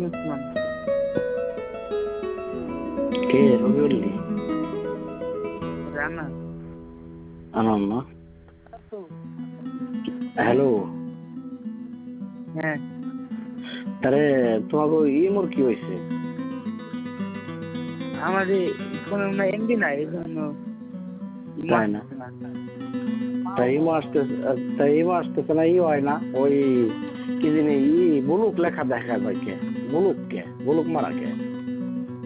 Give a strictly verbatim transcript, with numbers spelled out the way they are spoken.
ইসলাম। কে রবিউল্লি? রানা আনাম না। হ্যালো। হ্যাঁ তারে তোমাকে ইমোর কি হয়েছে? আমার কোনো এমবি নাই এই জন্য তাই না? তাই ইমো আসতে তাই ইমো আসতেছে না। ই হয় না ওই কি জানি ই বুলুক লেখা দেখা যায় কে? বুলুক কে? বুলুক মারা কে?